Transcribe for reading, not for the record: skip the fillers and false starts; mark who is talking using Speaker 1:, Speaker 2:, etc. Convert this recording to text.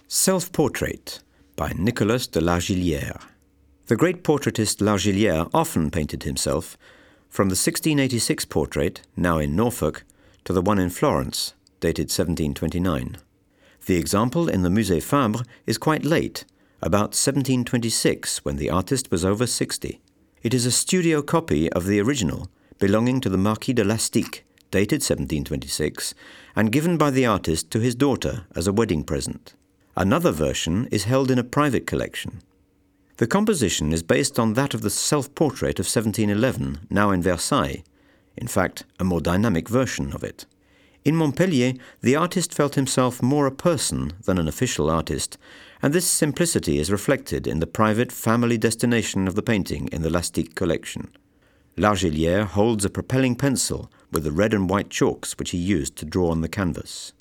Speaker 1: Self-Portrait by Nicolas de Largillière. The great portraitist Largillière often painted himself, from the 1686 portrait, now in Norfolk, to the one in Florence, dated 1729. The example in the Musée Fabre is quite late, about 1726, when the artist was over 60. It is a studio copy of the original, belonging to the Marquis de Lastic, dated 1726, and given by the artist to his daughter as a wedding present. Another version is held in a private collection. The composition is based on that of the self-portrait of 1711, now in Versailles, in fact, a more dynamic version of it. In Montpellier, the artist felt himself more a person than an official artist, and this simplicity is reflected in the private family destination of the painting in the Lastic collection. Largillière holds a propelling pencil with the red and white chalks which he used to draw on the canvas.